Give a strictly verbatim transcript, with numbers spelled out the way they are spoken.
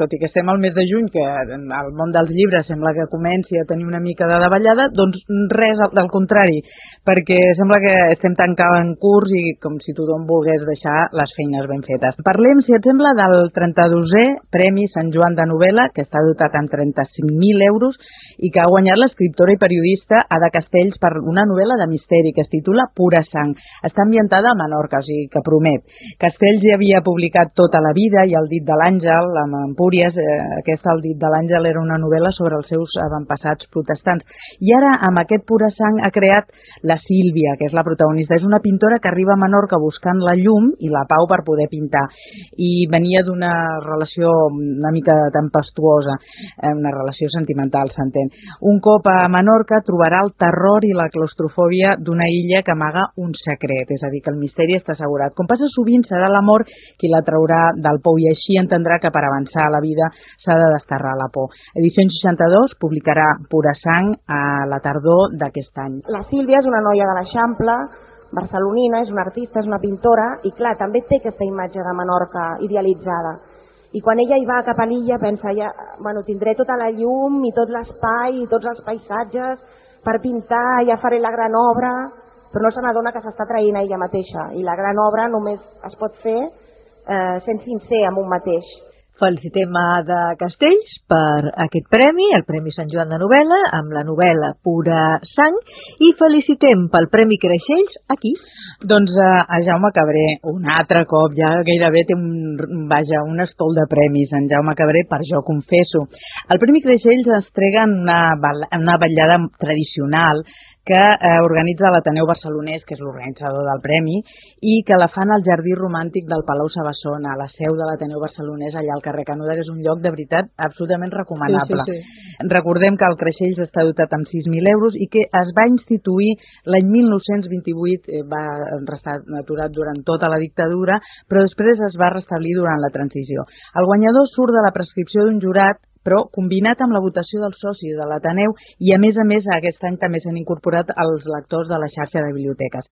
tot i que estem al mes de juny, que el món dels llibres sembla que comenci a tenir una mica de davallada, doncs res, del contrari, perquè sembla que estem tancant en curs i com si tothom volgués deixar les feines ben fetes. Parlem, si et sembla, del trenta-dosè Premi Sant Joan de Novel·la, que està dotat amb trenta-cinc mil euros i que ha guanyat l'escriptora i periodista Ada Castells per una novel·la de misteri que es titula Pura Sang. Està ambientada a Menorca, o sigui que promet. Castells ja havia publicat Tota la vida i El dit de l'àngel, amb Empúries. Eh, aquesta, El dit de l'àngel, era una novel·la sobre els seus avantpassats protestants. I ara, amb aquest Pura Sang, ha creat la Sílvia, que és la protagonista. És una pintora que arriba a Menorca buscant la llum i la pau per poder pintar. I venia d'una relació una mica tempestuosa, eh, una relació sentimental, s'entén. Un cop a Menorca trobarà el terror i la claustrofòbia d'una illa que amaga un secret, és a dir, que el misteri està assegurat. Com passa sovint, serà l'amor qui la traurà del pou i així entendrà que per avançar a la vida s'ha de desterrar la por. Edicions seixanta-dos publicarà Pura Sang a la tardor d'aquest any. La Sílvia és una noia de l'Eixample, barcelonina, és una artista, és una pintora i clar, també té aquesta imatge de Menorca idealitzada. I quan ella hi va cap a l'illa pensa, ja, bueno, tindré tota la llum i tot l'espai i tots els paisatges per pintar, ja faré la gran obra, però no se n'adona que s'està traient a ella mateixa i la gran obra només es pot fer eh, sent sincer amb un mateix. Felicitem a Ada Castells per aquest premi, el Premi Sant Joan de Novel·la, amb la novel·la Pura Sang, i felicitem pel Premi Creixells aquí. Doncs a, a Jaume Cabré, un altre cop, ja gairebé té un, vaja, un estol de premis, en Jaume Cabré, per Jo confesso. El Premi Creixells es trega en una, una vetllada tradicional que eh, organitza l'Ateneu Barcelonès, que és l'organitzador del premi, i que la fan al Jardí Romàntic del Palau Sabassona, a la seu de l'Ateneu Barcelonès, allà al carrer Canuda, que és un lloc de veritat absolutament recomanable. Sí, sí, sí. Recordem que el Creixells està dotat amb sis mil euros i que es va instituir l'any mil nou-cents vint-i-vuit, eh, va restar aturat durant tota la dictadura, però després es va restablir durant la transició. El guanyador surt de la prescripció d'un jurat, però combinat amb la votació dels socis de l'Ateneu i, a més a més, aquest any també s'han incorporat els lectors de la xarxa de biblioteques.